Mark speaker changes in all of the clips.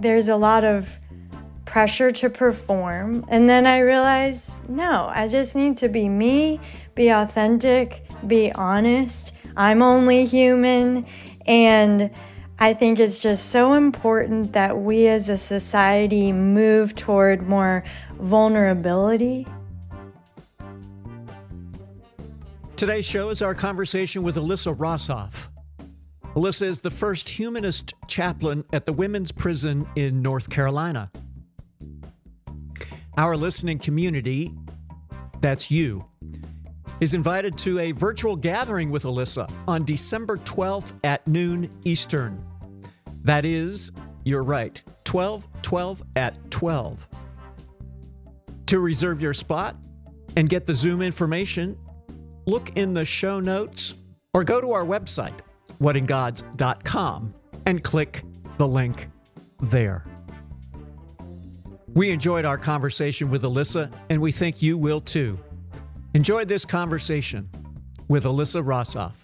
Speaker 1: there's a lot of pressure to perform. And then I realized, no, I just need to be me, be authentic, be honest. I'm only human. And I think it's just so important that we as a society move toward more vulnerability.
Speaker 2: Today's show is our conversation with Alyssa Rossoff. Alyssa is the first humanist chaplain at the women's prison in North Carolina. Our listening community, that's you, is invited to a virtual gathering with Alyssa on December 12th at noon Eastern. That is, you're right, 12 at 12. To reserve your spot and get the Zoom information, look in the show notes or go to our website, whatingods.com, and click the link there. We enjoyed our conversation with Alyssa, and we think you will too. Enjoy this conversation with Alyssa Rossoff.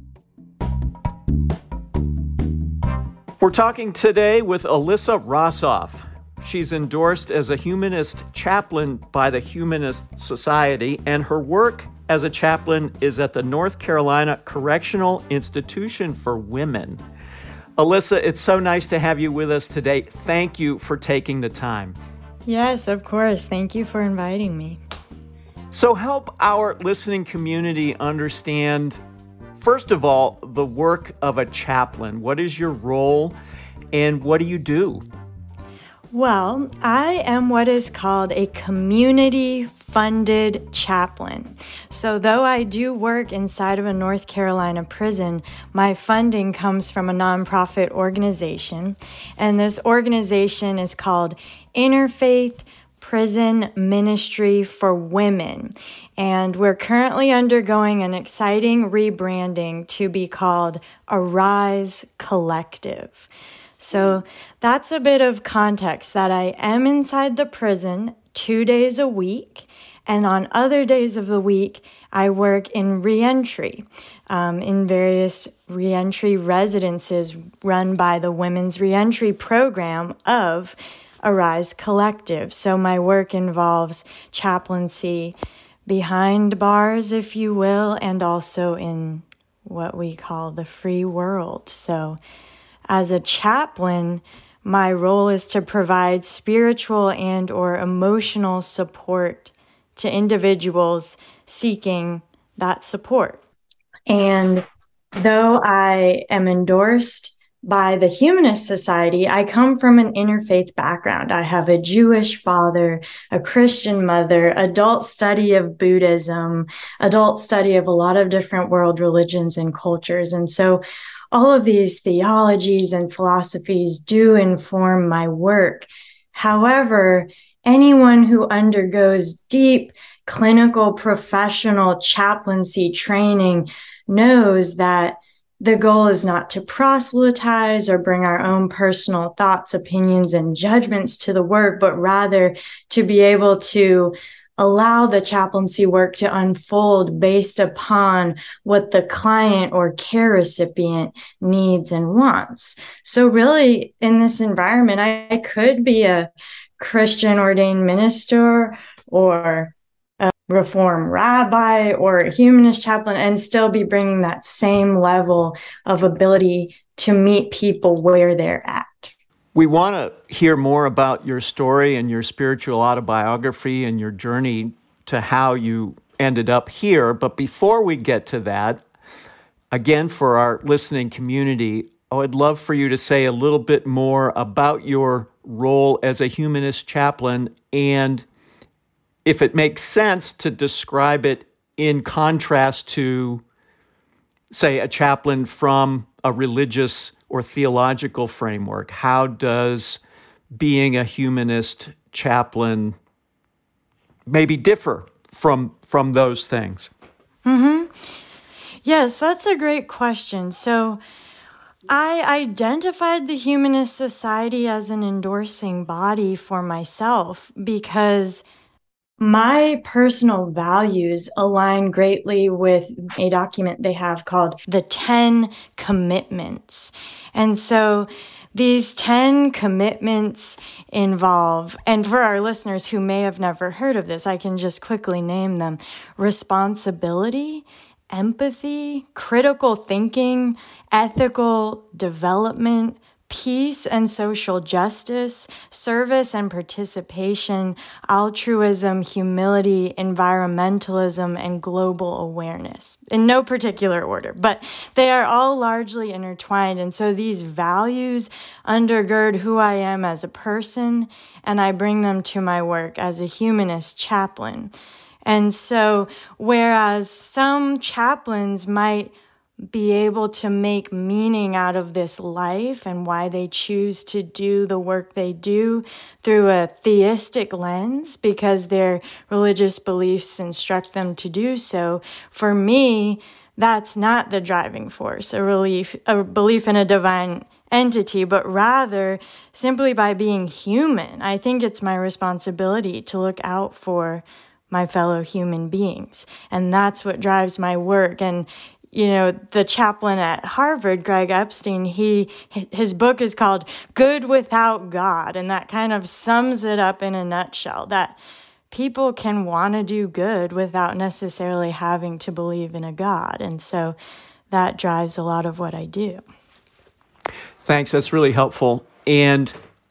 Speaker 2: We're talking today with Alyssa Rossoff. She's endorsed as a humanist chaplain by the Humanist Society, and her work as a chaplain is at the North Carolina Correctional Institution for Women. Alyssa, it's so nice to have you with us today. Thank you for taking the time.
Speaker 1: Yes, of course. Thank you for inviting me.
Speaker 2: So help our listening community understand, first of all, the work of a chaplain. What is your role and what do you do?
Speaker 1: Well, I am what is called a community-funded chaplain. So though I do work inside of a North Carolina prison, my funding comes from a nonprofit organization, and this organization is called Interfaith Prison Ministry for Women. And we're currently undergoing an exciting rebranding to be called Arise Collective. So that's a bit of context that I am inside the prison 2 days a week, and on other days of the week, I work in reentry, in various reentry residences run by the Women's Reentry Program of Arise Collective. So my work involves chaplaincy behind bars, if you will, and also in what we call the free world. So as a chaplain, my role is to provide spiritual and or emotional support to individuals seeking that support. And though I am endorsed by the Humanist Society, I come from an interfaith background. I have a Jewish father, a Christian mother, adult study of Buddhism, adult study of a lot of different world religions and cultures. And so all of these theologies and philosophies do inform my work. However, anyone who undergoes deep clinical professional chaplaincy training knows that the goal is not to proselytize or bring our own personal thoughts, opinions, and judgments to the work, but rather to be able to allow the chaplaincy work to unfold based upon what the client or care recipient needs and wants. So really, in this environment, I could be a Christian ordained minister or a Reform rabbi or a humanist chaplain and still be bringing that same level of ability to meet people where they're at.
Speaker 2: We want to hear more about your story and your spiritual autobiography and your journey to how you ended up here. But before we get to that, again, for our listening community, I would love for you to say a little bit more about your role as a humanist chaplain and, if it makes sense, to describe it in contrast to, say, a chaplain from a religious or theological framework. How does being a humanist chaplain maybe differ from those things?
Speaker 1: Yes, that's a great question. So I identified the Humanist Society as an endorsing body for myself because my personal values align greatly with a document they have called the 10 Commitments. And so these 10 commitments involve, and for our listeners who may have never heard of this, I can just quickly name them: responsibility, empathy, critical thinking, ethical development, peace and social justice, service and participation, altruism, humility, environmentalism, and global awareness. In no particular order, but they are all largely intertwined. And so these values undergird who I am as a person, and I bring them to my work as a humanist chaplain. And so, whereas some chaplains might be able to make meaning out of this life and why they choose to do the work they do through a theistic lens because their religious beliefs instruct them to do so, for me, that's not the driving force, a belief in a divine entity, but rather simply by being human. I think it's my responsibility to look out for my fellow human beings. And that's what drives my work. And the chaplain at Harvard, Greg Epstein, his book is called Good Without God. And that kind of sums it up in a nutshell, that people can want to do good without necessarily having to believe in a God. And so that drives a lot of what I do.
Speaker 2: Thanks. That's really helpful. And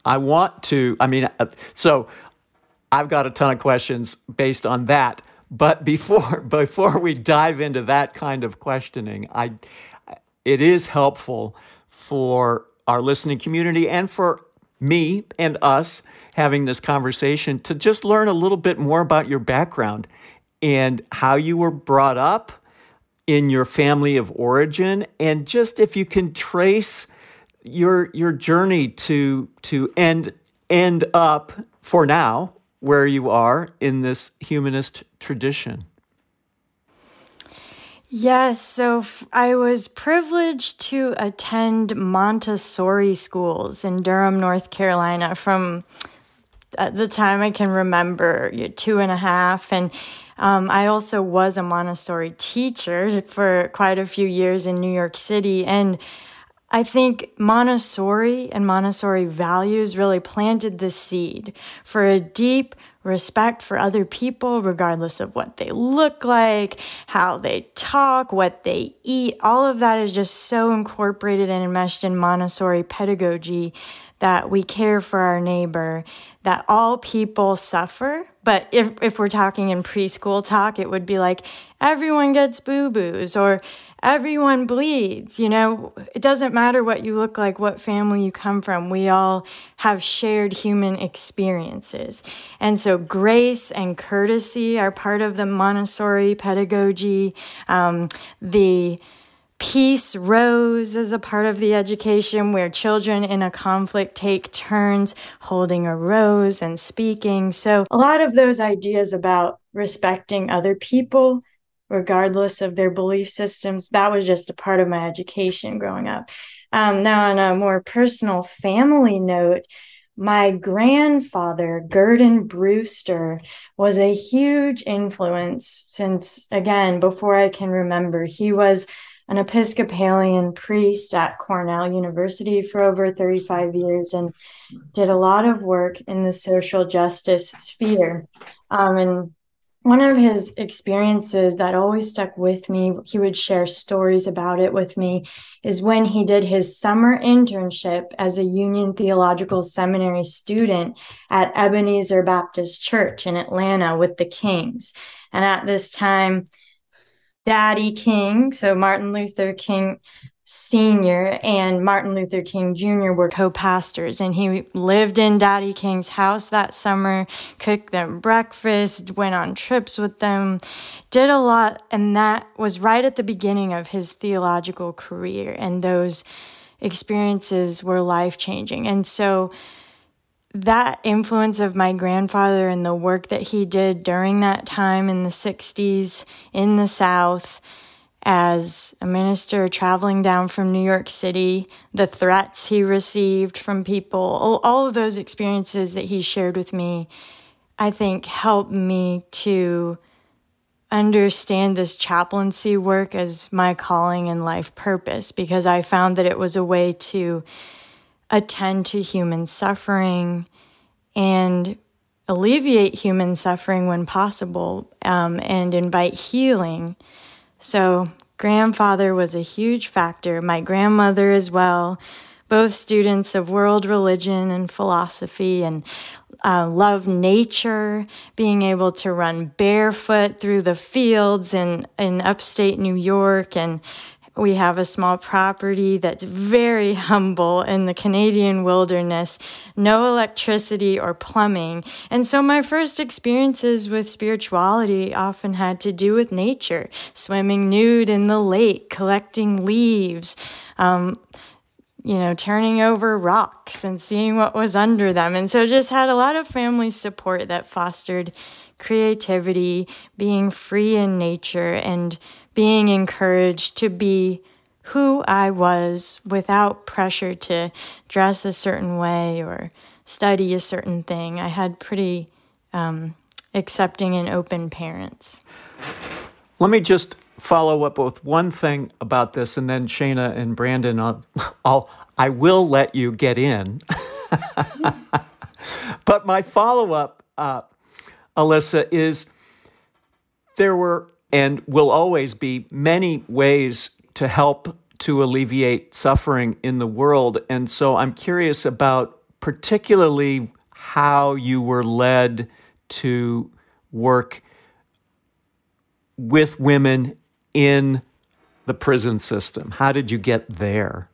Speaker 2: so I've got a ton of questions based on that. But before we dive into that kind of questioning, it is helpful for our listening community and for me and us having this conversation to just learn a little bit more about your background and how you were brought up in your family of origin, and just if you can trace your journey to end up for now where you are in this humanist tradition.
Speaker 1: Yes, so I was privileged to attend Montessori schools in Durham, North Carolina from the time I can remember, 2.5. And I also was a Montessori teacher for quite a few years in New York City. And I think Montessori and Montessori values really planted the seed for a deep respect for other people, regardless of what they look like, how they talk, what they eat. All of that is just so incorporated and enmeshed in Montessori pedagogy that we care for our neighbor, that all people suffer. But if we're talking in preschool talk, it would be like everyone gets boo-boos or everyone bleeds. It doesn't matter what you look like, what family you come from. We all have shared human experiences. And so grace and courtesy are part of the Montessori pedagogy. The Peace Rose is a part of the education where children in a conflict take turns holding a rose and speaking. So a lot of those ideas about respecting other people, regardless of their belief systems, that was just a part of my education growing up. Now, on a more personal family note, my grandfather, Gurdon Brewster, was a huge influence since, again, before I can remember. He was an Episcopalian priest at Cornell University for over 35 years and did a lot of work in the social justice sphere. And one of his experiences that always stuck with me, he would share stories about it with me, is when he did his summer internship as a Union Theological Seminary student at Ebenezer Baptist Church in Atlanta with the Kings. And at this time, Daddy King, so Martin Luther King Sr. and Martin Luther King Jr. were co-pastors, and he lived in Daddy King's house that summer, cooked them breakfast, went on trips with them, did a lot, and that was right at the beginning of his theological career, and those experiences were life-changing. And so that influence of my grandfather and the work that he did during that time in the 60s in the South as a minister traveling down from New York City, the threats he received from people, all of those experiences that he shared with me, I think helped me to understand this chaplaincy work as my calling and life purpose, because I found that it was a way to attend to human suffering and alleviate human suffering when possible, and invite healing. So grandfather was a huge factor. My grandmother as well, both students of world religion and philosophy, and love nature, being able to run barefoot through the fields in upstate New York. And we have a small property that's very humble in the Canadian wilderness, no electricity or plumbing. And so my first experiences with spirituality often had to do with nature, swimming nude in the lake, collecting leaves, turning over rocks and seeing what was under them. And so just had a lot of family support that fostered creativity, being free in nature, and being encouraged to be who I was without pressure to dress a certain way or study a certain thing. I had pretty accepting and open parents.
Speaker 2: Let me just follow up with one thing about this, and then Shana and Brandon, I will let you get in. But my follow-up, Alyssa, is there were and will always be many ways to help to alleviate suffering in the world. And so I'm curious about particularly how you were led to work with women in the prison system. How did you get there?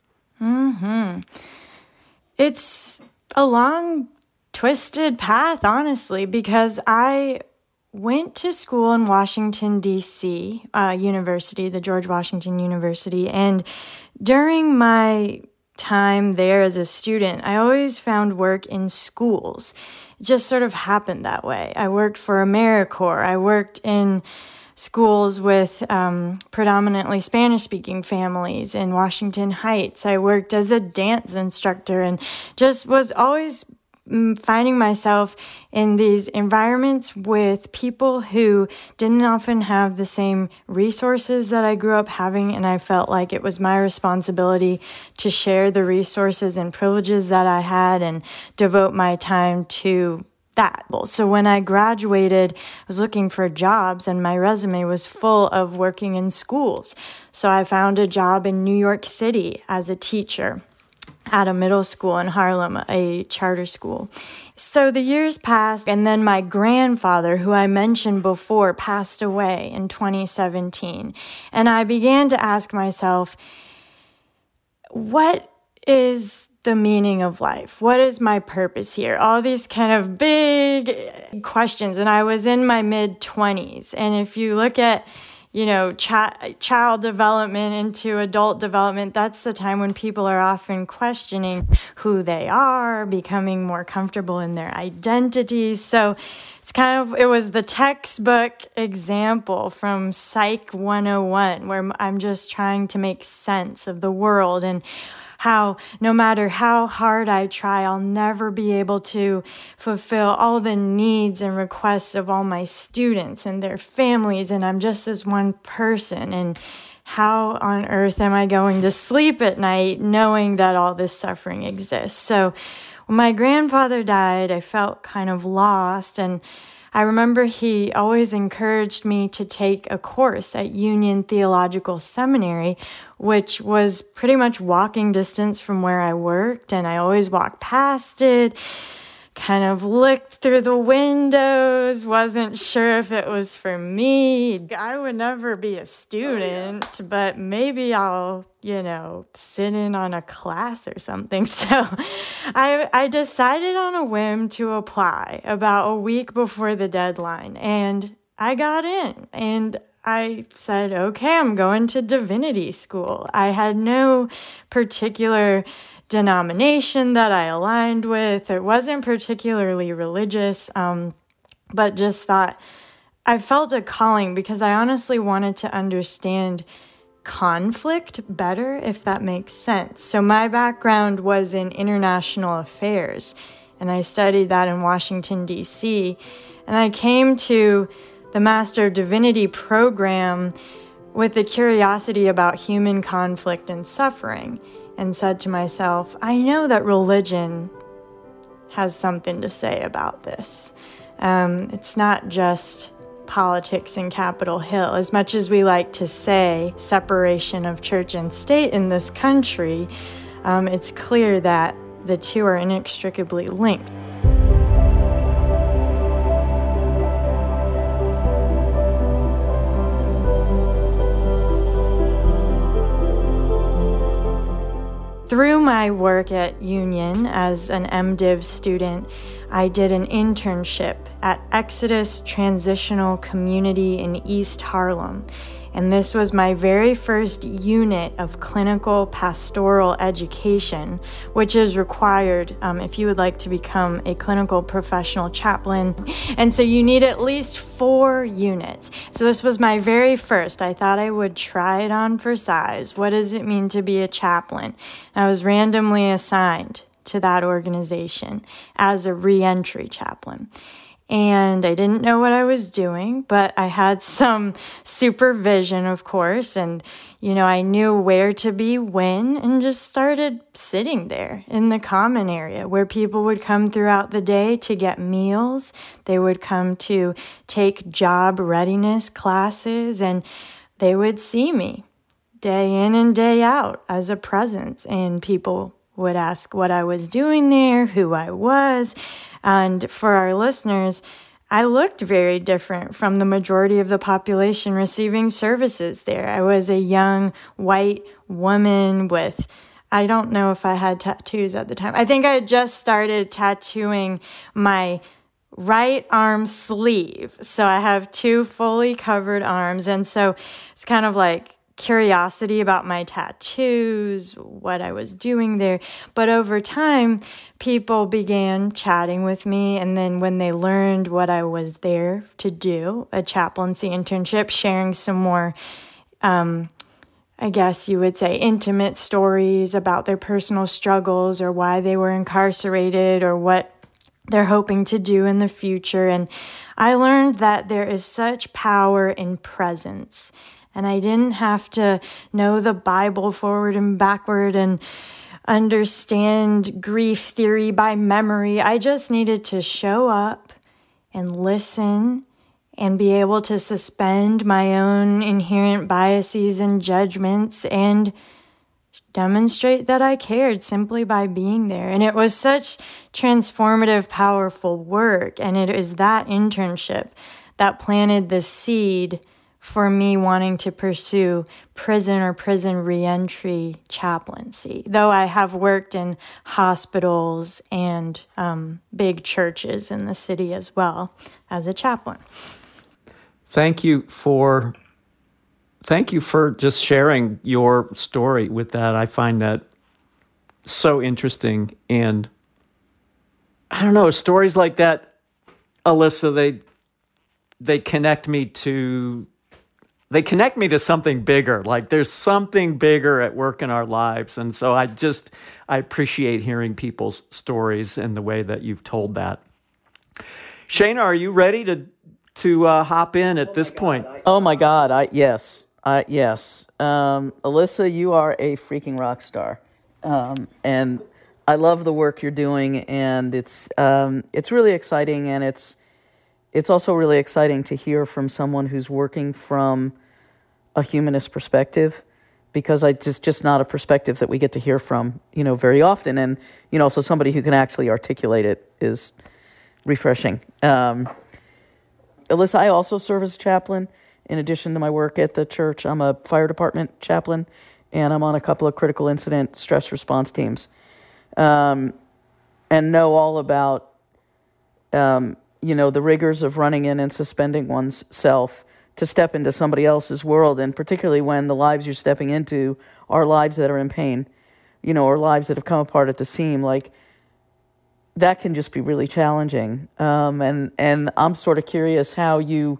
Speaker 1: It's a long, twisted path, honestly, because I went to school in Washington, D.C., university, the George Washington University. And during my time there as a student, I always found work in schools. It just sort of happened that way. I worked for AmeriCorps. I worked in schools with predominantly Spanish-speaking families in Washington Heights. I worked as a dance instructor and just was always finding myself in these environments with people who didn't often have the same resources that I grew up having, and I felt like it was my responsibility to share the resources and privileges that I had and devote my time to that. So when I graduated, I was looking for jobs and my resume was full of working in schools. So I found a job in New York City as a teacher at a middle school in Harlem, a charter school. So the years passed, and then my grandfather, who I mentioned before, passed away in 2017. And I began to ask myself, what is the meaning of life? What is my purpose here? All these kind of big questions. And I was in my mid-20s. And if you look at child development into adult development, that's the time when people are often questioning who they are, becoming more comfortable in their identities. So it was the textbook example from Psych 101, where I'm just trying to make sense of the world and how no matter how hard I try, I'll never be able to fulfill all the needs and requests of all my students and their families, and I'm just this one person. And how on earth am I going to sleep at night knowing that all this suffering exists? So when my grandfather died, I felt kind of lost, and I remember he always encouraged me to take a course at Union Theological Seminary, which was pretty much walking distance from where I worked, and I always walked past it, kind of looked through the windows, wasn't sure if it was for me. I would never be a student, but maybe I'll, sit in on a class or something. So I decided on a whim to apply about a week before the deadline, and I got in, and I said, okay, I'm going to divinity school. I had no particular denomination that I aligned with. It wasn't particularly religious, but just thought I felt a calling because I honestly wanted to understand conflict better, if that makes sense. So my background was in international affairs, and I studied that in Washington, D.C., and I came to the Master of Divinity program with a curiosity about human conflict and suffering. and said to myself, I know that religion has something to say about this. It's not just politics in Capitol Hill. As much as we like to say separation of church and state in this country, it's clear that the two are inextricably linked. Through my work at Union as an MDiv student, I did an internship at Exodus Transitional Community in East Harlem. And this was my very first unit of clinical pastoral education, which is required if you would like to become a clinical professional chaplain. And so you need at least 4 units. So this was my very first. I thought I would try it on for size. What does it mean to be a chaplain? I was randomly assigned to that organization as a reentry chaplain. And I didn't know what I was doing, but I had some supervision, of course, and, I knew where to be when, and just started sitting there in the common area where people would come throughout the day to get meals. They would come to take job readiness classes, and they would see me day in and day out as a presence, and people would ask what I was doing there, who I was. And for our listeners, I looked very different from the majority of the population receiving services there. I was a young white woman with, I don't know if I had tattoos at the time. I think I had just started tattooing my right arm sleeve. So I have 2 fully covered arms. And so it's kind of like curiosity about my tattoos, what I was doing there. But over time, people began chatting with me. And then when they learned what I was there to do, a chaplaincy internship, sharing some more, I guess you would say, intimate stories about their personal struggles or why they were incarcerated or what they're hoping to do in the future. And I learned that there is such power in presence. And I didn't have to know the Bible forward and backward and understand grief theory by memory. I just needed to show up and listen and be able to suspend my own inherent biases and judgments and demonstrate that I cared simply by being there. And it was such transformative, powerful work. And it is that internship that planted the seed for me wanting to pursue prison reentry chaplaincy, though I have worked in hospitals and big churches in the city as well as a chaplain.
Speaker 2: Thank you for just sharing your story with that. I find that so interesting. And I don't know, stories like that, Alyssa, they connect me to something bigger. Like there's something bigger at work in our lives. And so I appreciate hearing people's stories and the way that you've told that. Shana, are you ready to hop in at this point?
Speaker 3: Oh my God. Yes. Alyssa, you are a freaking rock star. And I love the work you're doing, and it's really exciting, and it's also really exciting to hear from someone who's working from a humanist perspective, because it's just not a perspective that we get to hear from, very often. And, so somebody who can actually articulate it is refreshing. Alyssa, I also serve as a chaplain. In addition to my work at the church, I'm a fire department chaplain, and I'm on a couple of critical incident stress response teams, and know all about, the rigors of running in and suspending one's self to step into somebody else's world, and particularly when the lives you're stepping into are lives that are in pain, or lives that have come apart at the seam. Like, that can just be really challenging. And I'm sort of curious how you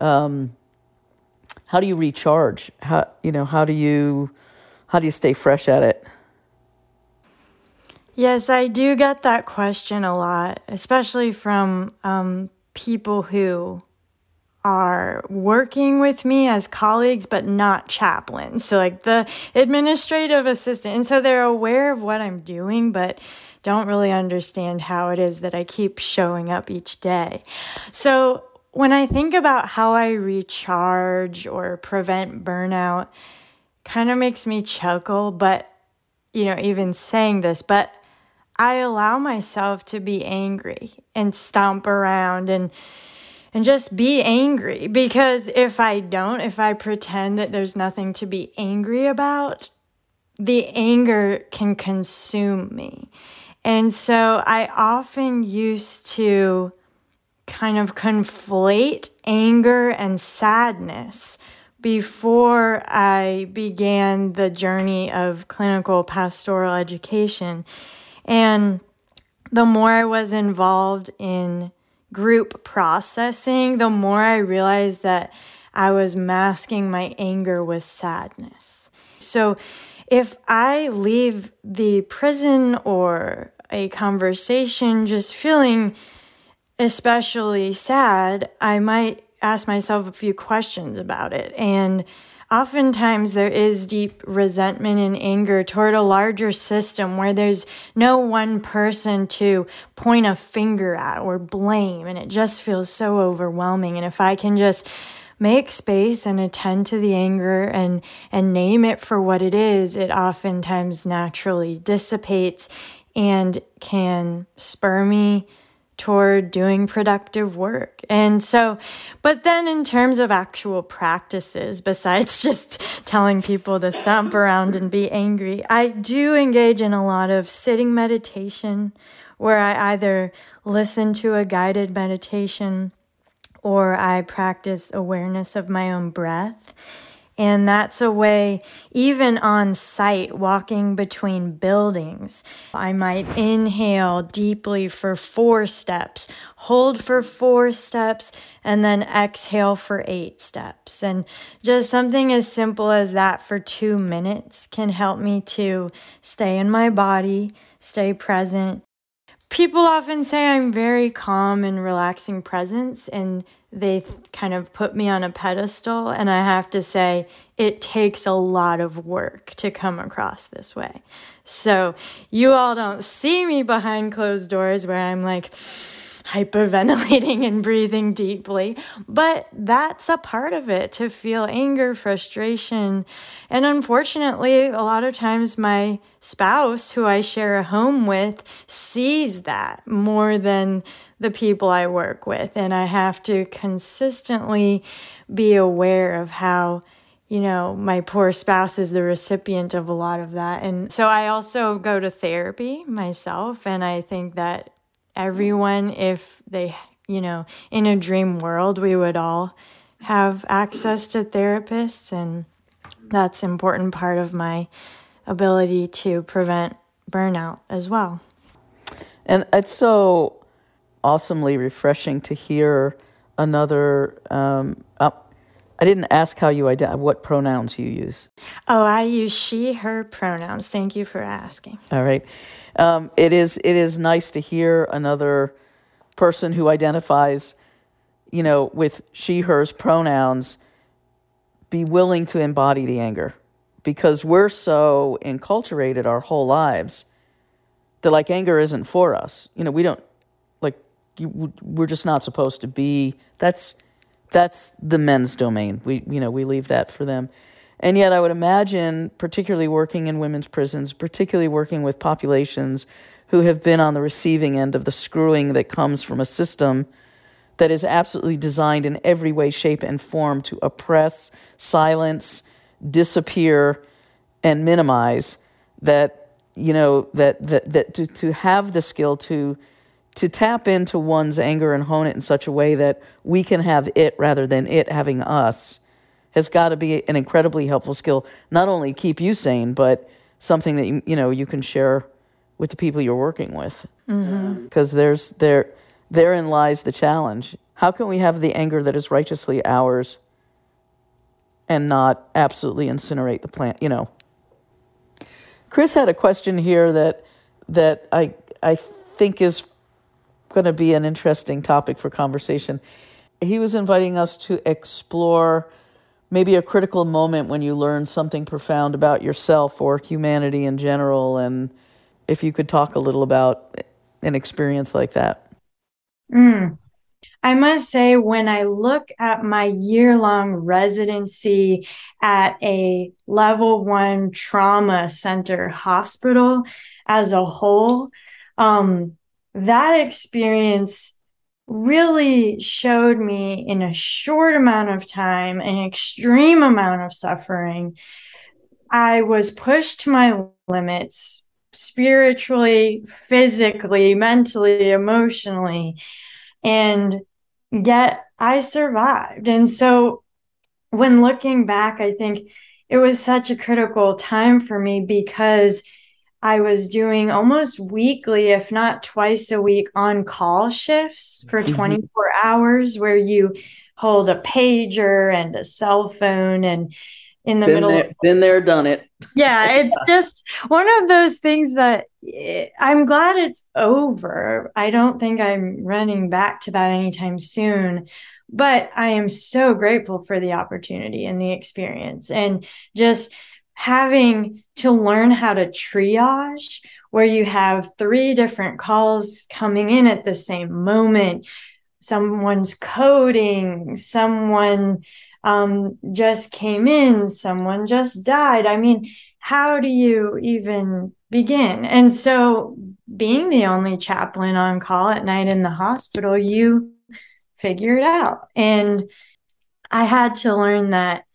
Speaker 3: recharge? How do you stay fresh at it?
Speaker 1: Yes, I do get that question a lot, especially from people who are working with me as colleagues, but not chaplains. So like the administrative assistant. And so they're aware of what I'm doing, but don't really understand how it is that I keep showing up each day. So when I think about how I recharge or prevent burnout, kind of makes me chuckle, but, even saying this, but I allow myself to be angry and stomp around and just be angry, because if I pretend that there's nothing to be angry about, the anger can consume me. And so I often used to kind of conflate anger and sadness before I began the journey of clinical pastoral education. And the more I was involved in group processing, the more I realized that I was masking my anger with sadness. So if I leave the prison or a conversation just feeling especially sad, I might ask myself a few questions about it. And oftentimes there is deep resentment and anger toward a larger system where there's no one person to point a finger at or blame, and it just feels so overwhelming. And if I can just make space and attend to the anger and name it for what it is, it oftentimes naturally dissipates and can spur me toward doing productive work. And so, but then in terms of actual practices, besides just telling people to stomp around and be angry, I do engage in a lot of sitting meditation, where I either listen to a guided meditation or I practice awareness of my own breath. And that's a way, even on site, walking between buildings, I might inhale deeply for 4 steps, hold for 4 steps, and then exhale for 8 steps. And just something as simple as that for 2 minutes can help me to stay in my body, stay present. People often say I'm very calm and relaxing presence, and they kind of put me on a pedestal, and I have to say it takes a lot of work to come across this way. So you all don't see me behind closed doors where I'm like hyperventilating and breathing deeply, but that's a part of it, to feel anger, frustration. And unfortunately, a lot of times my spouse, who I share a home with, sees that more than the people I work with. And I have to consistently be aware of how, my poor spouse is the recipient of a lot of that. And so I also go to therapy myself, and I think that everyone, if they, in a dream world, we would all have access to therapists, and that's an important part of my ability to prevent burnout as well.
Speaker 3: And it's so awesomely refreshing to hear another, I didn't ask how you what pronouns you use.
Speaker 1: Oh, I use she, her pronouns. Thank you for asking.
Speaker 3: All right. It is nice to hear another person who identifies, with she, hers pronouns, be willing to embody the anger, because we're so enculturated our whole lives that anger isn't for us. We don't we're just not supposed to be. That's the men's domain. We leave that for them. And yet I would imagine, particularly working in women's prisons, particularly working with populations who have been on the receiving end of the screwing that comes from a system that is absolutely designed in every way, shape, and form to oppress, silence, disappear, and minimize, that to have the skill to tap into one's anger and hone it in such a way that we can have it rather than it having us has got to be an incredibly helpful skill. Not only keep you sane, but something that you can share with the people you're working with. Because therein lies the challenge. How can we have the anger that is righteously ours and not absolutely incinerate the plant? Chris had a question here that I think is going to be an interesting topic for conversation. he was inviting us to explore maybe a critical moment when you learn something profound about yourself or humanity in general, and if you could talk a little about an experience like that.
Speaker 1: I must say, when I look at my year-long residency at a level 1 trauma center hospital as a whole, that experience really showed me in a short amount of time an extreme amount of suffering. I was pushed to my limits spiritually, physically, mentally, emotionally, and yet I survived. And so when looking back, I think it was such a critical time for me because I was doing almost weekly, if not twice a week, on-call shifts for 24 hours where you hold a pager and a cell phone and in the middle of...
Speaker 3: Been there, done it.
Speaker 1: Yeah, it's just one of those things that I'm glad it's over. I don't think I'm running back to that anytime soon, but I am so grateful for the opportunity and the experience and just having to learn how to triage where you have 3 different calls coming in at the same moment. Someone's coding, someone just came in, someone just died. I mean, how do you even begin? And so being the only chaplain on call at night in the hospital, you figure it out. And I had to learn that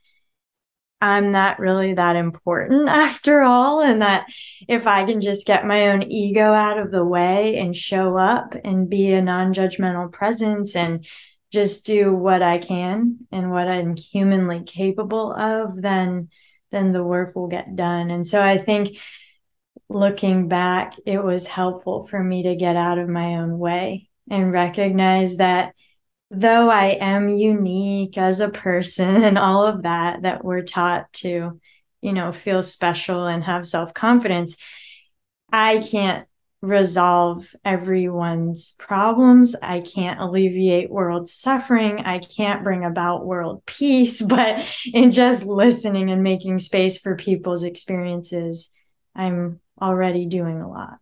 Speaker 1: I'm not really that important after all, and that if I can just get my own ego out of the way and show up and be a non-judgmental presence and just do what I can and what I'm humanly capable of, then the work will get done. And so I think looking back, it was helpful for me to get out of my own way and recognize that though I am unique as a person and all of that, that we're taught to, feel special and have self-confidence, I can't resolve everyone's problems. I can't alleviate world suffering. I can't bring about world peace, but in just listening and making space for people's experiences, I'm already doing a lot.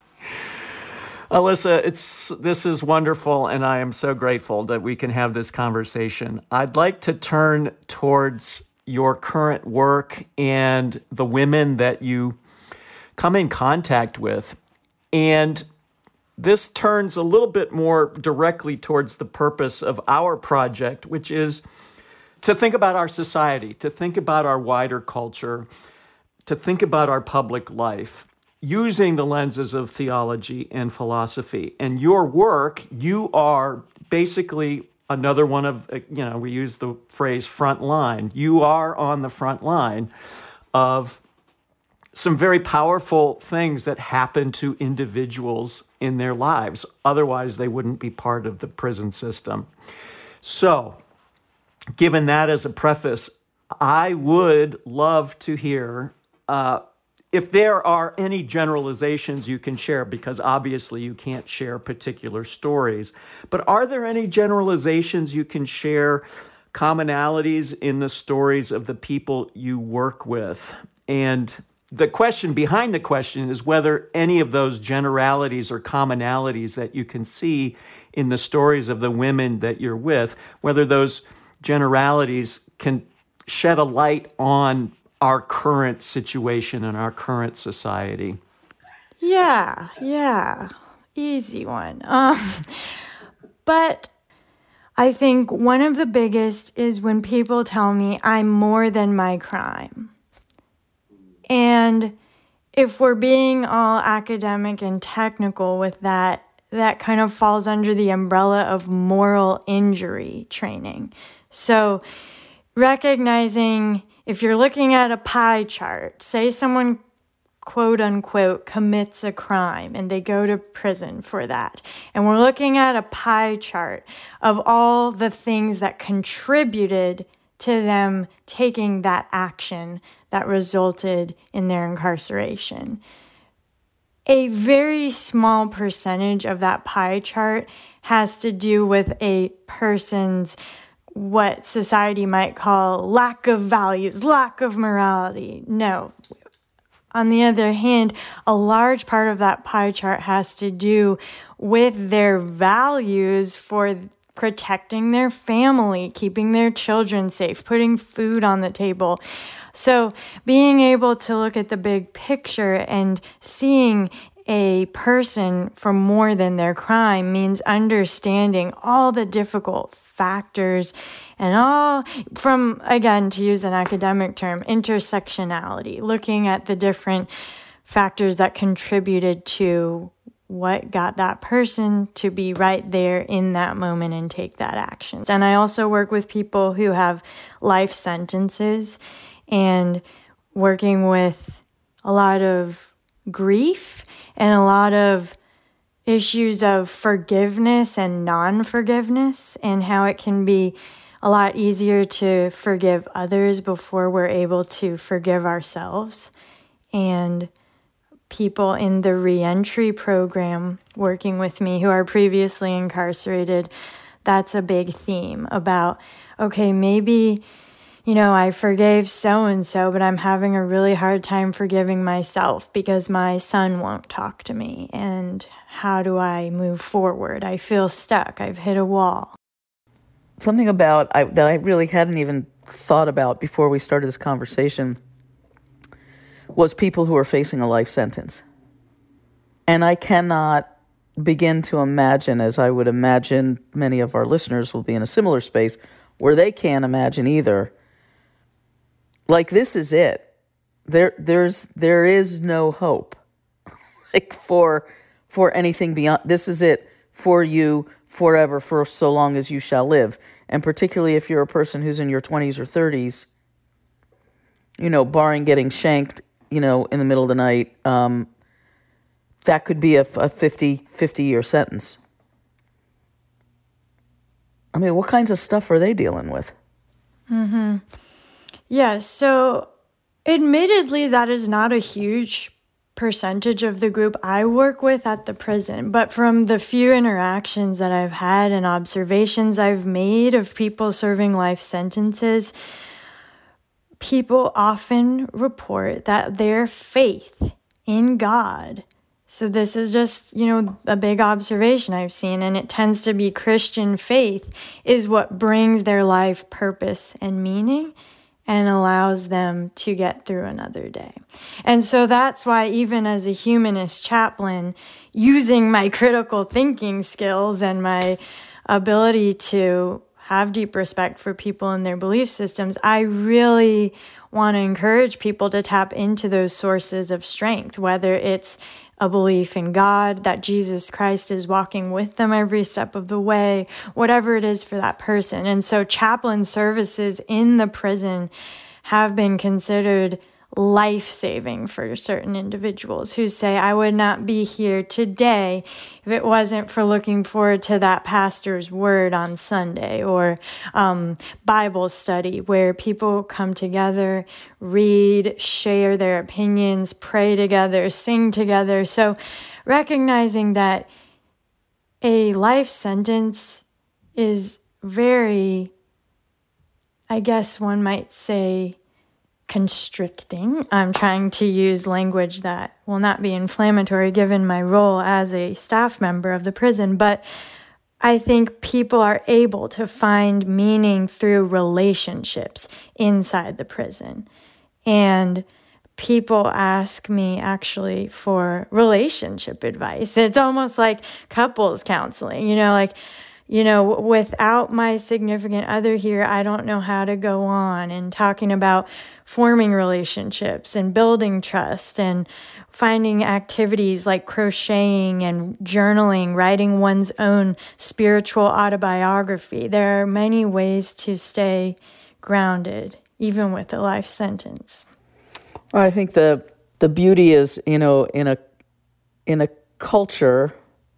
Speaker 2: Alyssa, this is wonderful, and I am so grateful that we can have this conversation. I'd like to turn towards your current work and the women that you come in contact with. And this turns a little bit more directly towards the purpose of our project, which is to think about our society, to think about our wider culture, to think about our public life, using the lenses of theology and philosophy. And your work, you are basically another one of, we use the phrase front line. You are on the front line of some very powerful things that happen to individuals in their lives. Otherwise, they wouldn't be part of the prison system. So, given that as a preface, I would love to hear if there are any generalizations you can share, because obviously you can't share particular stories, but are there any generalizations you can share, commonalities in the stories of the people you work with? And the question behind the question is whether any of those generalities or commonalities that you can see in the stories of the women that you're with, whether those generalities can shed a light on our current situation and our current society.
Speaker 1: Yeah. Easy one. But I think one of the biggest is when people tell me I'm more than my crime. And if we're being all academic and technical with that, that kind of falls under the umbrella of moral injury training. So recognizing if you're looking at a pie chart, say someone quote unquote commits a crime and they go to prison for that. And we're looking at a pie chart of all the things that contributed to them taking that action that resulted in their incarceration. A very small percentage of that pie chart has to do with a person's what society might call lack of values, lack of morality. No. On the other hand, a large part of that pie chart has to do with their values for protecting their family, keeping their children safe, putting food on the table. So being able to look at the big picture and seeing a person for more than their crime means understanding all the difficult factors and all from, again, to use an academic term, intersectionality, looking at the different factors that contributed to what got that person to be right there in that moment and take that action. And I also work with people who have life sentences and working with a lot of grief and a lot of issues of forgiveness and non-forgiveness, and how it can be a lot easier to forgive others before we're able to forgive ourselves. And people in the reentry program working with me who are previously incarcerated, that's a big theme about, okay, maybe, I forgave so-and-so, but I'm having a really hard time forgiving myself because my son won't talk to me. And how do I move forward? I feel stuck. I've hit a wall.
Speaker 3: Something about that I really hadn't even thought about before we started this conversation was people who are facing a life sentence. And I cannot begin to imagine, as I would imagine many of our listeners will be in a similar space, where they can't imagine either. Like, this is it. There is no hope like for anything beyond. This is it for you forever, for so long as you shall live. And particularly if you're a person who's in your 20s or 30s, barring getting shanked, in the middle of the night, that could be a 50-year sentence. I mean, what kinds of stuff are they dealing with?
Speaker 1: Mm-hmm. Yeah, so admittedly, that is not a huge percentage of the group I work with at the prison. But from the few interactions that I've had and observations I've made of people serving life sentences, people often report that their faith in God, so this is just, a big observation I've seen, and it tends to be Christian faith, is what brings their life purpose and meaning and allows them to get through another day. And so that's why, even as a humanist chaplain, using my critical thinking skills and my ability to have deep respect for people and their belief systems, I really want to encourage people to tap into those sources of strength, whether it's a belief in God, that Jesus Christ is walking with them every step of the way, whatever it is for that person. And so chaplain services in the prison have been considered life-saving for certain individuals who say, I would not be here today if it wasn't for looking forward to that pastor's word on Sunday, or Bible study where people come together, read, share their opinions, pray together, sing together. So recognizing that a life sentence is very, I guess one might say, constricting. I'm trying to use language that will not be inflammatory given my role as a staff member of the prison, but I think people are able to find meaning through relationships inside the prison. And people ask me actually for relationship advice. It's almost like couples counseling, without my significant other here, I don't know how to go on, and talking about forming relationships and building trust and finding activities like crocheting and journaling, writing one's own spiritual autobiography. There are many ways to stay grounded, even with a life sentence.
Speaker 3: Well, I think the beauty is, in a culture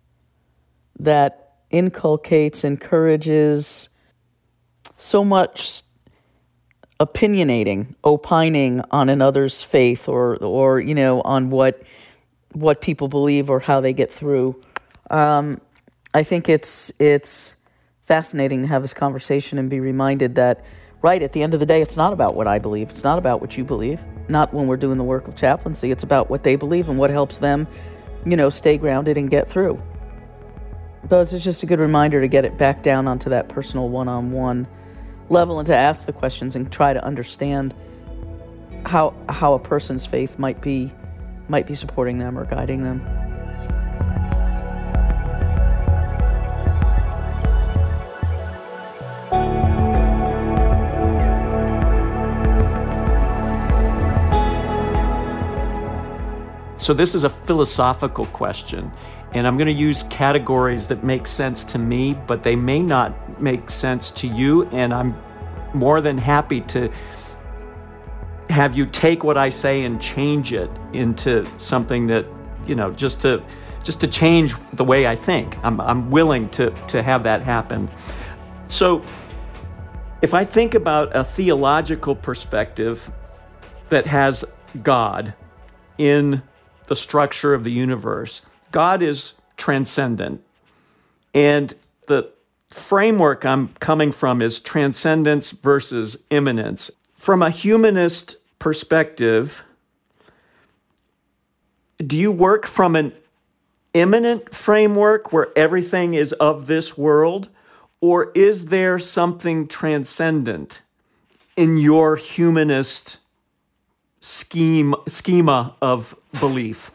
Speaker 3: that inculcates, encourages so much opinionating, opining on another's faith or on what people believe or how they get through. I think it's fascinating to have this conversation and be reminded that, right, at the end of the day, it's not about what I believe. It's not about what you believe. Not when we're doing the work of chaplaincy. It's about what they believe and what helps them, stay grounded and get through. So it's just a good reminder to get it back down onto that personal one-on-one level and to ask the questions and try to understand how a person's faith might be supporting them or guiding them.
Speaker 2: So this is a philosophical question, and I'm going to use categories that make sense to me, but they may not make sense to you, and I'm more than happy to have you take what I say and change it into something that, just to change the way I think. I'm willing to have that happen. So if I think about a theological perspective that has God in the structure of the universe, God is transcendent. And the framework I'm coming from is transcendence versus immanence. From a humanist perspective, do you work from an immanent framework where everything is of this world, or is there something transcendent in your humanist schema of belief?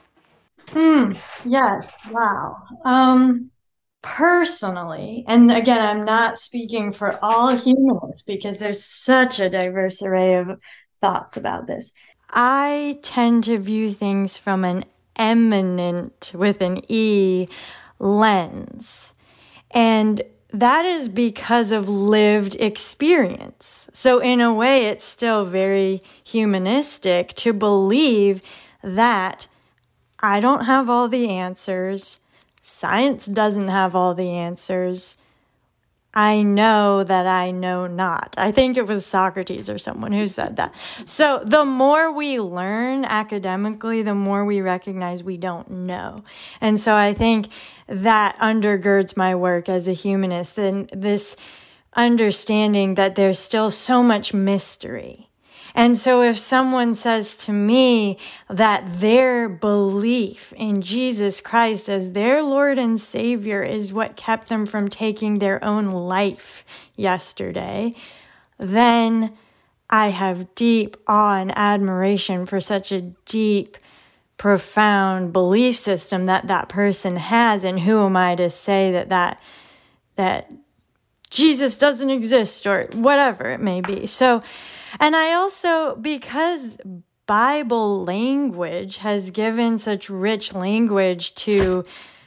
Speaker 1: Yes. Wow. Personally, and again, I'm not speaking for all humanists because there's such a diverse array of thoughts about this. I tend to view things from an eminent, with an E, lens. And that is because of lived experience. So in a way, it's still very humanistic to believe that I don't have all the answers. Science doesn't have all the answers. I know that I know not. I think it was Socrates or someone who said that. So the more we learn academically, the more we recognize we don't know. And so I think that undergirds my work as a humanist, then this understanding that there's still so much mystery. And so if someone says to me that their belief in Jesus Christ as their Lord and Savior is what kept them from taking their own life yesterday, then I have deep awe and admiration for such a deep, profound belief system that person has. And who am I to say that Jesus doesn't exist or whatever it may be. So, and I also, because Bible language has given such rich language to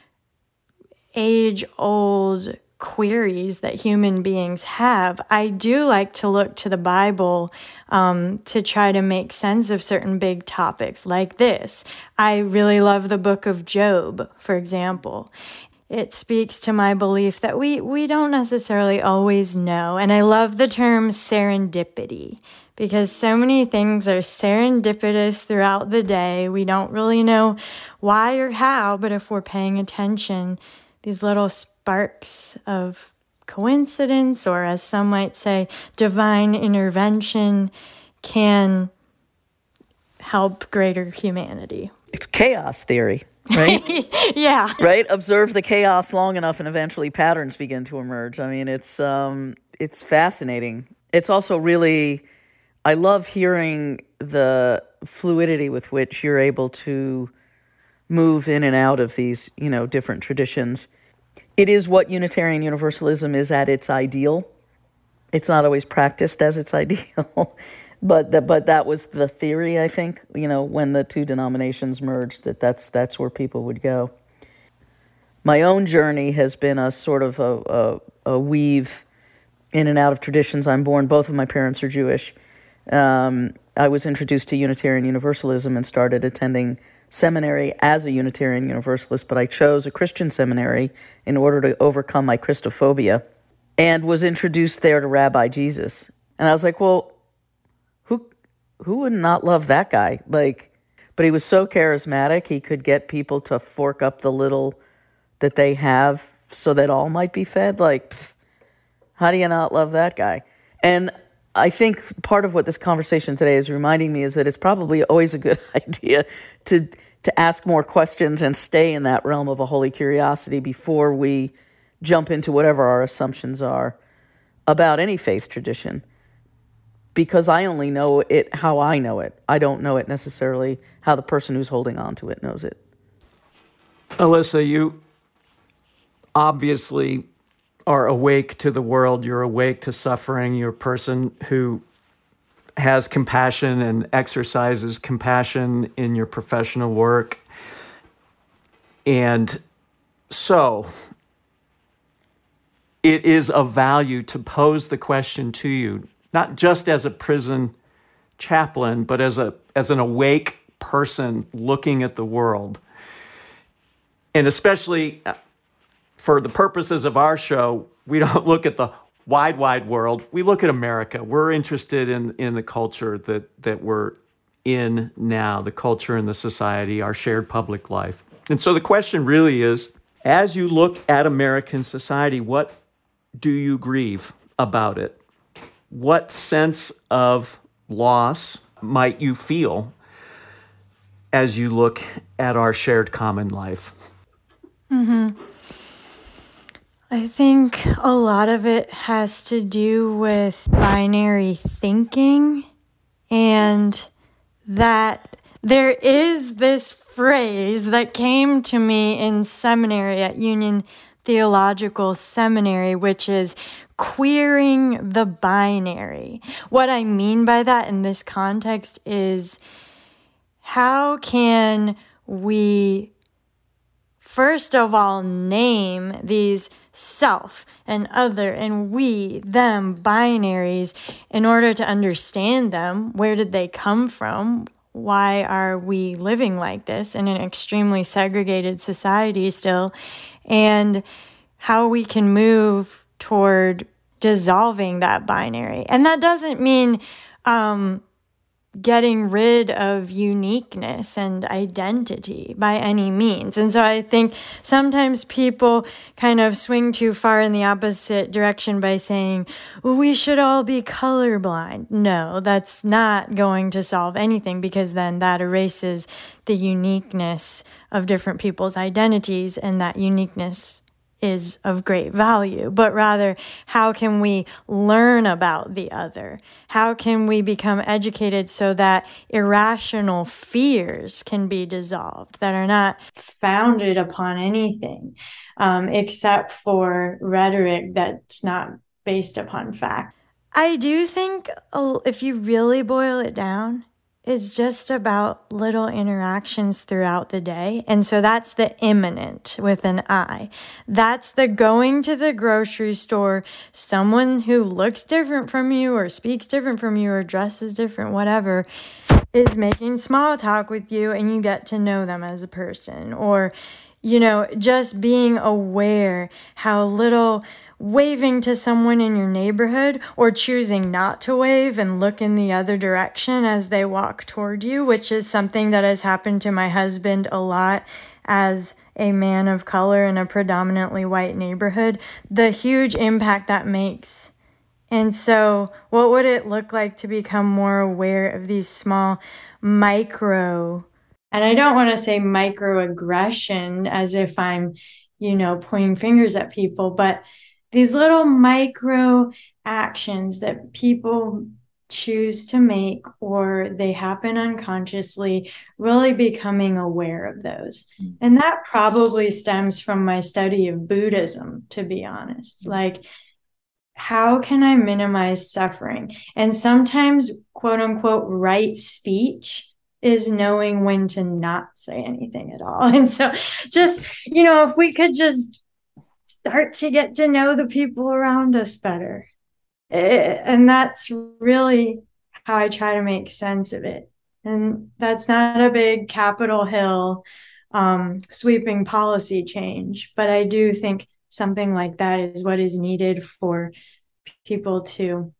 Speaker 1: age-old queries that human beings have, I do like to look to the Bible to try to make sense of certain big topics like this. I really love the book of Job, for example. It speaks to my belief that we don't necessarily always know. And I love the term serendipity because so many things are serendipitous throughout the day. We don't really know why or how, but if we're paying attention, these little sparks of coincidence, or as some might say, divine intervention, can help greater humanity.
Speaker 3: It's chaos theory. Right?
Speaker 1: Yeah.
Speaker 3: Right? Observe the chaos long enough and eventually patterns begin to emerge. I mean, it's fascinating. It's also really, I love hearing the fluidity with which you're able to move in and out of these, different traditions. It is what Unitarian Universalism is at its ideal. It's not always practiced as its ideal. But that was the theory, I think, when the two denominations merged, that's where people would go. My own journey has been a sort of a weave in and out of traditions. Both of my parents are Jewish. I was introduced to Unitarian Universalism and started attending seminary as a Unitarian Universalist, but I chose a Christian seminary in order to overcome my Christophobia and was introduced there to Rabbi Jesus. And I was like, well, who would not love that guy? But he was so charismatic, he could get people to fork up the little that they have so that all might be fed. Like, how do you not love that guy? And I think part of what this conversation today is reminding me is that it's probably always a good idea to ask more questions and stay in that realm of a holy curiosity before we jump into whatever our assumptions are about any faith tradition. Because I only know it how I know it. I don't know it necessarily how the person who's holding on to it knows it.
Speaker 2: Alyssa, you obviously are awake to the world. You're awake to suffering. You're a person who has compassion and exercises compassion in your professional work. And so it is of value to pose the question to you, not just as a prison chaplain, but as an awake person looking at the world. And especially for the purposes of our show, we don't look at the wide world. We look at America. We're interested in the culture that we're in now, the culture and the society, our shared public life. And so the question really is, as you look at American society, what do you grieve about it? What sense of loss might you feel as you look at our shared common life?
Speaker 1: I think a lot of it has to do with binary thinking, and that there is this phrase that came to me in seminary at Union Theological Seminary, which is queering the binary. What I mean by that in this context is, how can we first of all name these self and other and we, them binaries in order to understand them? Where did they come from? Why are we living like this in an extremely segregated society still? And how we can move toward dissolving that binary. And that doesn't mean getting rid of uniqueness and identity by any means. And so I think sometimes people kind of swing too far in the opposite direction by saying, well, we should all be colorblind. No, that's not going to solve anything, because then that erases the uniqueness of different people's identities, and that uniqueness is of great value, but rather, how can we learn about the other? How can we become educated so that irrational fears can be dissolved that are not founded upon anything except for rhetoric that's not based upon fact? I do think if you really boil it down, it's just about little interactions throughout the day. And so that's the imminent with an I. That's the going to the grocery store, someone who looks different from you or speaks different from you or dresses different, whatever, is making small talk with you, and you get to know them as a person. Or, just being aware how little waving to someone in your neighborhood, or choosing not to wave and look in the other direction as they walk toward you, which is something that has happened to my husband a lot as a man of color in a predominantly white neighborhood, the huge impact that makes. And so what would it look like to become more aware of these small micro, and I don't want to say microaggression as if I'm, pointing fingers at people, but these little micro actions that people choose to make, or they happen unconsciously, really becoming aware of those. And that probably stems from my study of Buddhism, to be honest. Like, how can I minimize suffering? And sometimes, quote unquote, right speech is knowing when to not say anything at all. And so just, if we could just start to get to know the people around us better. And that's really how I try to make sense of it. And that's not a big Capitol Hill sweeping policy change, but I do think something like that is what is needed for people to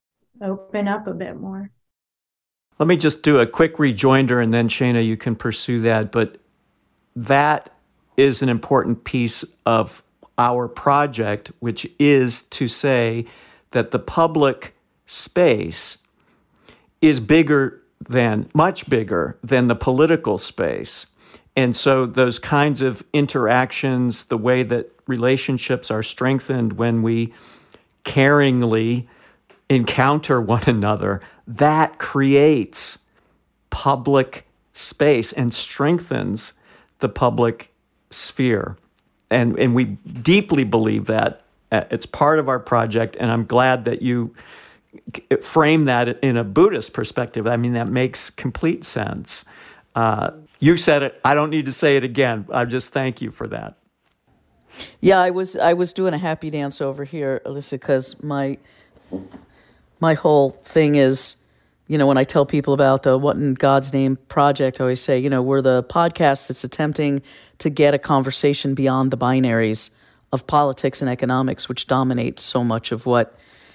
Speaker 1: open up a bit more.
Speaker 2: Let me just do a quick rejoinder, and then Shana, you can pursue that. But that is an important piece of our project, which is to say that the public space is much bigger than the political space. And so those kinds of interactions, the way that relationships are strengthened when we caringly encounter one another, that creates public space and strengthens the public sphere. And we deeply believe that. It's part of our project, and I'm glad that you frame that in a Buddhist perspective. I mean, that makes complete sense. You said it. I don't need to say it again. I just thank you for that.
Speaker 3: Yeah, I was doing a happy dance over here, Alyssa, because my whole thing is, when I tell people about the What in God's Name project, I always say, we're the podcast that's attempting to get a conversation beyond the binaries of politics and economics, which dominate so much of what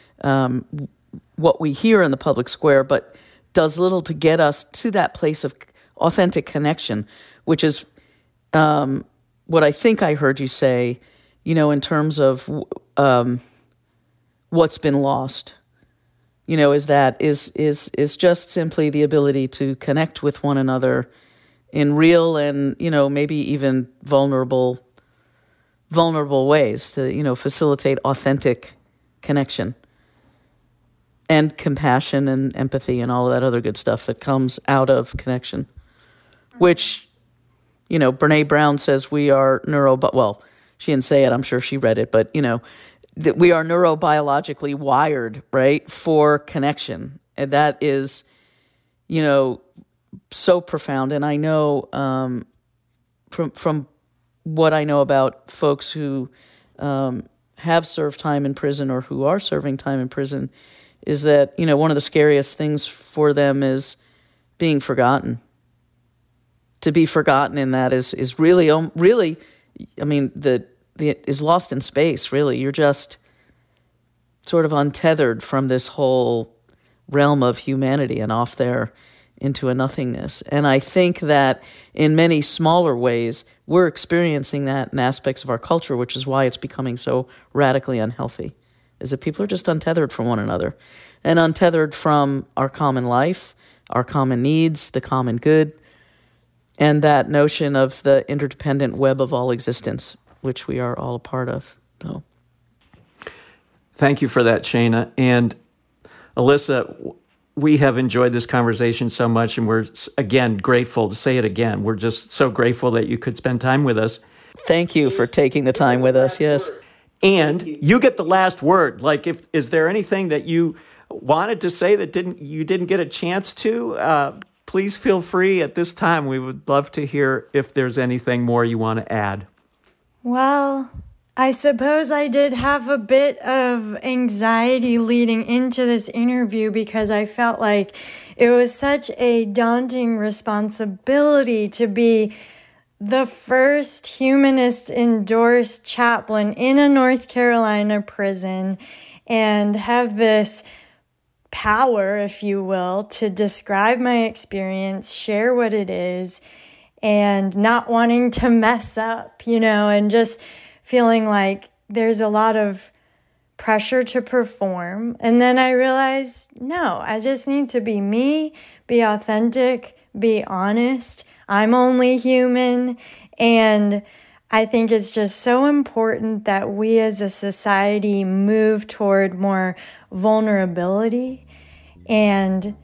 Speaker 3: we hear in the public square, but does little to get us to that place of authentic connection, which is what I think I heard you say, in terms of what's been lost. Is just simply the ability to connect with one another in real and, maybe even vulnerable ways to, facilitate authentic connection and compassion and empathy and all of that other good stuff that comes out of connection, which, Brene Brown says we are she didn't say it, I'm sure she read it, but, that we are neurobiologically wired, right, for connection. And that is, so profound. And I know from what I know about folks who have served time in prison or who are serving time in prison is that, one of the scariest things for them is being forgotten. To be forgotten in that is really, I mean, is lost in space, really. You're just sort of untethered from this whole realm of humanity and off there into a nothingness. And I think that in many smaller ways, we're experiencing that in aspects of our culture, which is why it's becoming so radically unhealthy, is that people are just untethered from one another and untethered from our common life, our common needs, the common good, and that notion of the interdependent web of all existence, which we are all a part of. So,
Speaker 2: thank you for that, Shana. And Alyssa, we have enjoyed this conversation so much, and we're, again, grateful to say it again. We're just so grateful that you could spend time with us.
Speaker 3: Thank you for taking the time with us, yes.
Speaker 2: And you get the last word. Like, is there anything that you wanted to say that you didn't get a chance to? Please feel free at this time. We would love to hear if there's anything more you want to add.
Speaker 1: Well, I suppose I did have a bit of anxiety leading into this interview because I felt like it was such a daunting responsibility to be the first humanist-endorsed chaplain in a North Carolina prison and have this power, if you will, to describe my experience, share what it is, and not wanting to mess up, and just feeling like there's a lot of pressure to perform. And then I realized, no, I just need to be me, be authentic, be honest. I'm only human. And I think it's just so important that we as a society move toward more vulnerability. And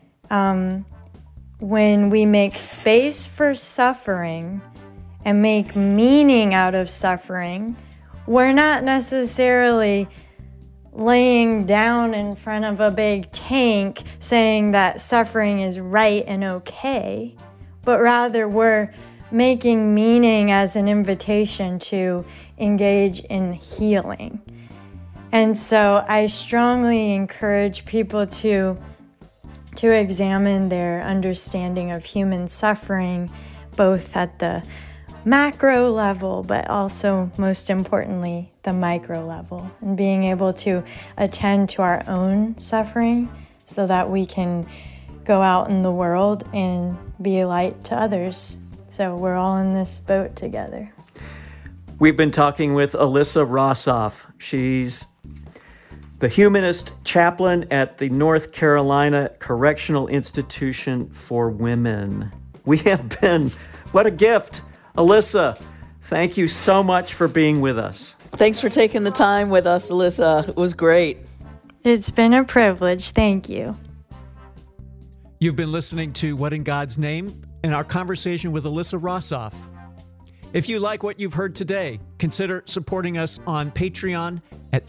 Speaker 1: when we make space for suffering and make meaning out of suffering, we're not necessarily laying down in front of a big tank saying that suffering is right and okay, but rather we're making meaning as an invitation to engage in healing. And so I strongly encourage people to examine their understanding of human suffering, both at the macro level, but also, most importantly, the micro level, and being able to attend to our own suffering so that we can go out in the world and be a light to others. So we're all in this boat together.
Speaker 2: We've been talking with Alyssa Rossoff. She's the humanist chaplain at the North Carolina Correctional Institution for Women. We have been, what a gift. Alyssa, thank you so much for being with us.
Speaker 3: Thanks for taking the time with us, Alyssa. It was great.
Speaker 1: It's been a privilege. Thank you.
Speaker 4: You've been listening to What in God's Name and our conversation with Alyssa Rossoff. If you like what you've heard today, consider supporting us on Patreon at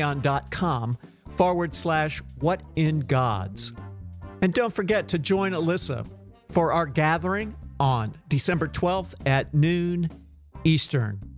Speaker 4: patreon.com/whatingods. And don't forget to join Alyssa for our gathering on December 12th at noon Eastern.